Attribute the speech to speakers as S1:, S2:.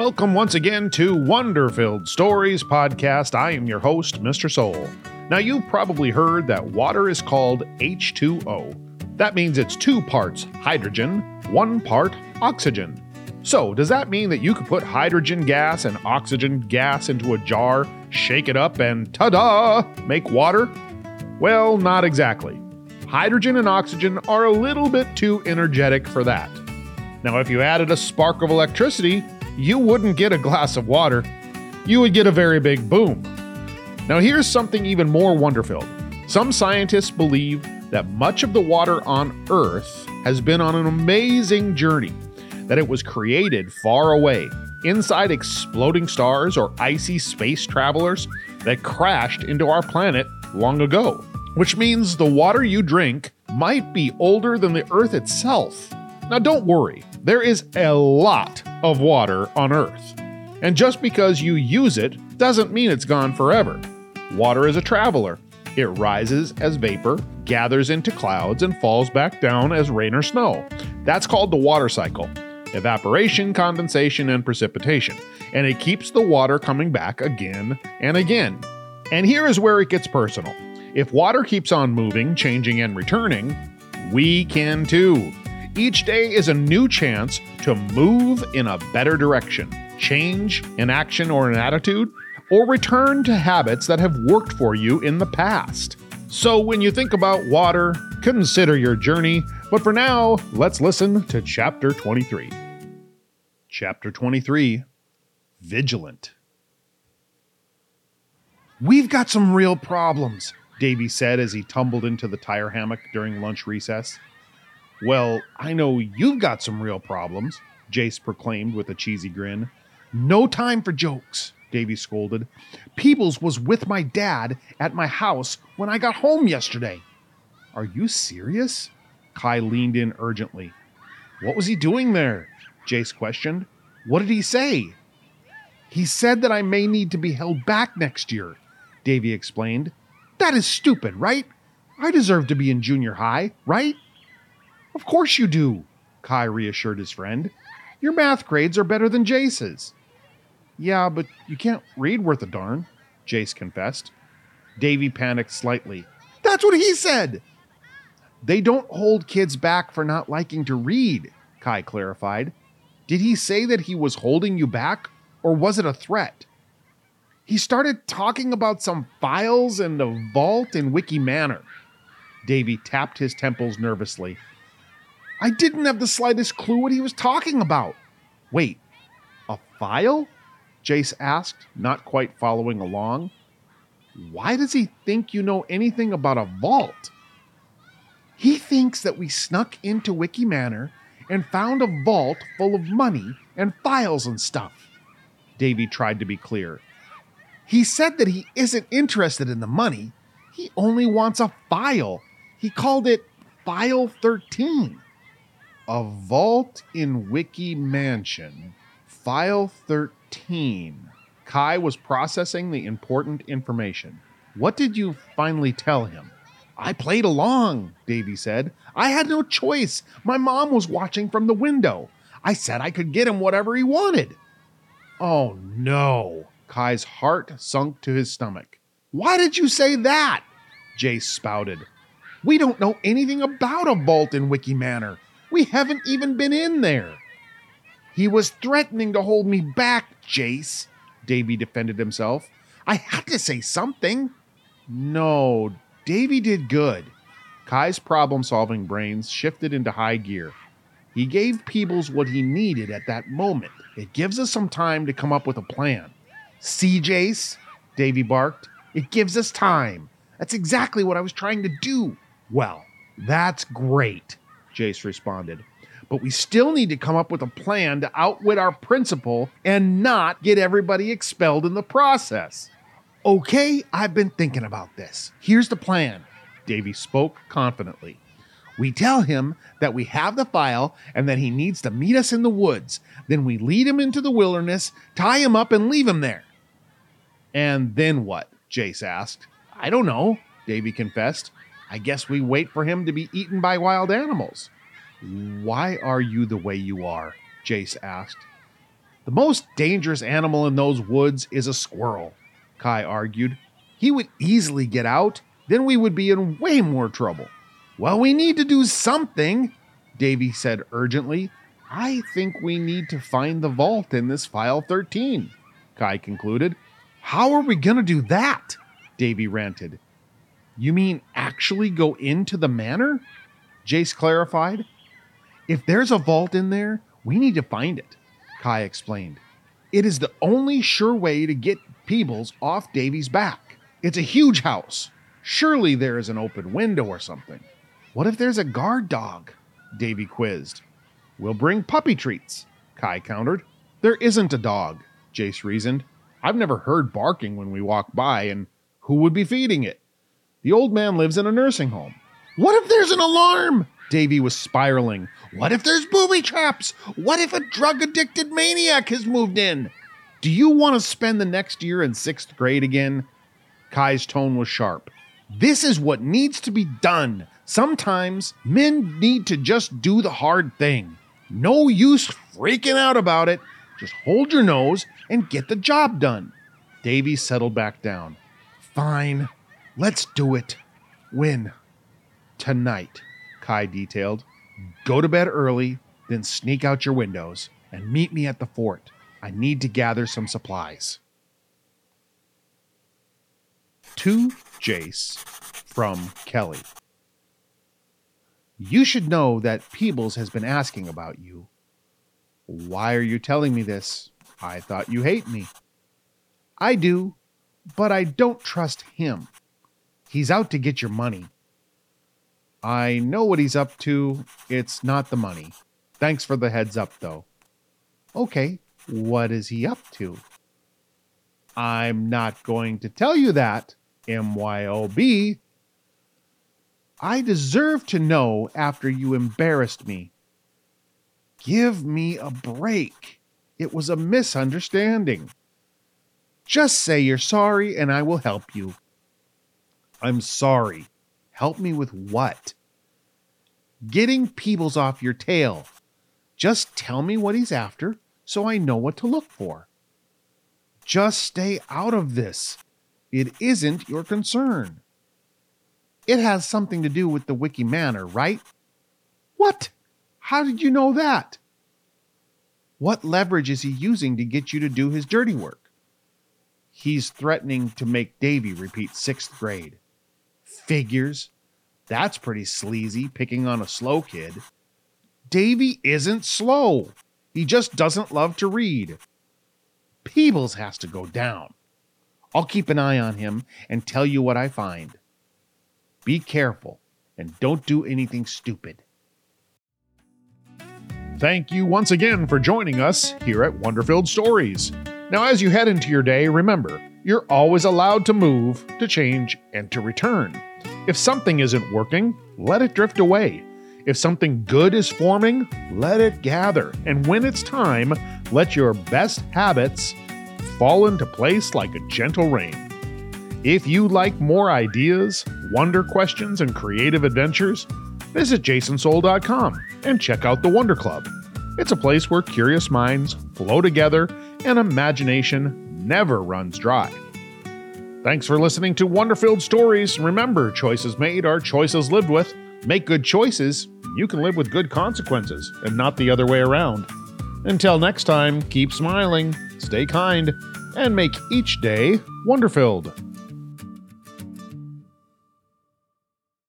S1: Welcome once again to Wonderfilled Stories Podcast. I am your host, Mr. Soul. Now, you've probably heard that water is called H2O. That means it's 2 parts hydrogen, 1 part oxygen. So, does that mean that you could put hydrogen gas and oxygen gas into a jar, shake it up, and ta-da, make water? Well, not exactly. Hydrogen and oxygen are a little bit too energetic for that. Now, if you added a spark of electricity, you wouldn't get a glass of water. You would get a very big boom. Now, here's something even more wonder-filled. Some scientists believe that much of the water on Earth has been on an amazing journey, that it was created far away, inside exploding stars or icy space travelers that crashed into our planet long ago, which means the water you drink might be older than the Earth itself. Now, don't worry, there is a lot of water on Earth. And just because you use it doesn't mean it's gone forever. Water is a traveler. It rises as vapor, gathers into clouds, and falls back down as rain or snow. That's called the water cycle. Evaporation, condensation, and precipitation. And it keeps the water coming back again and again. And here is where it gets personal. If water keeps on moving, changing, and returning, we can too. Each day is a new chance to move in a better direction, change an action or an attitude, or return to habits that have worked for you in the past. So when you think about water, consider your journey. But for now, let's listen to Chapter 23. Chapter 23, Vigilant. "We've got some real problems," Davy said as he tumbled into the tire hammock during lunch recess. "Well, I know you've got some real problems," Jace proclaimed with a cheesy grin. "No time for jokes," Davy scolded. "Peebles was with my dad at my house when I got home yesterday." "Are you serious?" Kai leaned in urgently. "What was he doing there?" Jace questioned. "What did he say?" "He said that I may need to be held back next year," Davy explained. "That is stupid, right? I deserve to be in junior high, right?" "Of course you do," Kai reassured his friend. "Your math grades are better than Jace's." "Yeah, but you can't read worth a darn," Jace confessed. Davy panicked slightly. "That's what he said!" "They don't hold kids back for not liking to read," Kai clarified. "Did he say that he was holding you back, or was it a threat?" "He started talking about some files and a vault in Wiki Manor." Davy tapped his temples nervously. "I didn't have the slightest clue what he was talking about." "Wait, a file?" Jace asked, not quite following along. "Why does he think you know anything about a vault?" "He thinks that we snuck into Wiki Manor and found a vault full of money and files and stuff." Davy tried to be clear. "He said that he isn't interested in the money. He only wants a file. He called it File 13. A vault in Wiki Mansion. File 13. Kai was processing the important information. "What did you finally tell him?" "I played along," Davy said. "I had no choice. My mom was watching from the window. I said I could get him whatever he wanted." "Oh no." Kai's heart sunk to his stomach. "Why did you say that?" Jace spouted. "We don't know anything about a vault in Wiki Manor. We haven't even been in there." "He was threatening to hold me back, Jace," Davy defended himself. "I had to say something." "No, Davy did good." Kai's problem-solving brains shifted into high gear. He gave Peebles what he needed at that moment. "It gives us some time to come up with a plan." "See, Jace?" Davy barked. "It gives us time. That's exactly what I was trying to do." "Well, that's great," Jace responded. "But we still need to come up with a plan to outwit our principal and not get everybody expelled in the process." "Okay, I've been thinking about this. Here's the plan." Davy spoke confidently. "We tell him that we have the file and that he needs to meet us in the woods. Then we lead him into the wilderness, tie him up, and leave him there." "And then what?" Jace asked. "I don't know," Davy confessed. "I guess we wait for him to be eaten by wild animals." "Why are you the way you are?" Jace asked. The most dangerous animal in those woods is a squirrel, Kai argued. He would easily get out, then we would be in way more trouble. Well, we need to do something, Davy said urgently. I think we need to find the vault in this file 13, Kai concluded. How are we going to do that? Davy ranted. You mean actually go into the manor? Jace clarified. If there's a vault in there, we need to find it, Kai explained. It is the only sure way to get Peebles off Davy's back. It's a huge house. Surely there is an open window or something. What if there's a guard dog? Davy quizzed. We'll bring puppy treats, Kai countered. There isn't a dog, Jace reasoned. I've never heard barking when we walk by, and who would be feeding it? The old man lives in a nursing home. What if there's an alarm? Davy was spiraling. What if there's booby traps? What if a drug-addicted maniac has moved in? Do you want to spend the next year in 6th grade again? Kai's tone was sharp. This is what needs to be done. Sometimes men need to just do the hard thing. No use freaking out about it. Just hold your nose and get the job done. Davy settled back down. Fine, let's do it. When? Tonight, Kai detailed. Go to bed early, then sneak out your windows and meet me at the fort. I need to gather some supplies. To Jace from Kelly. You should know that Peebles has been asking about you. Why are you telling me this? I thought you hate me. I do, but I don't trust him. He's out to get your money. I know what he's up to. It's not the money. Thanks for the heads up, though. Okay, what is he up to? I'm not going to tell you that, MYOB. I deserve to know after you embarrassed me. Give me a break. It was a misunderstanding. Just say you're sorry and I will help you. I'm sorry. Help me with what? Getting Peebles off your tail. Just tell me what he's after so I know what to look for. Just stay out of this. It isn't your concern. It has something to do with the Wiki Manor, right? What? How did you know that? What leverage is he using to get you to do his dirty work? He's threatening to make Davy repeat 6th grade. Figures. That's pretty sleazy, picking on a slow kid. Davy isn't slow. He just doesn't love to read. Peebles has to go down. I'll keep an eye on him and tell you what I find. Be careful and don't do anything stupid. Thank you once again for joining us here at Wonderfilled Stories. Now, as you head into your day, remember, you're always allowed to move, to change, and to return. If something isn't working, let it drift away. If something good is forming, let it gather. And when it's time, let your best habits fall into place like a gentle rain. If you like more ideas, wonder questions, and creative adventures, visit jasonsoul.com and check out the Wonder Club. It's a place where curious minds flow together and imagination never runs dry. Thanks for listening to Wonderfilled Stories. Remember, choices made are choices lived with. Make good choices. You can live with good consequences and not the other way around. Until next time, keep smiling, stay kind, and make each day wonder-filled.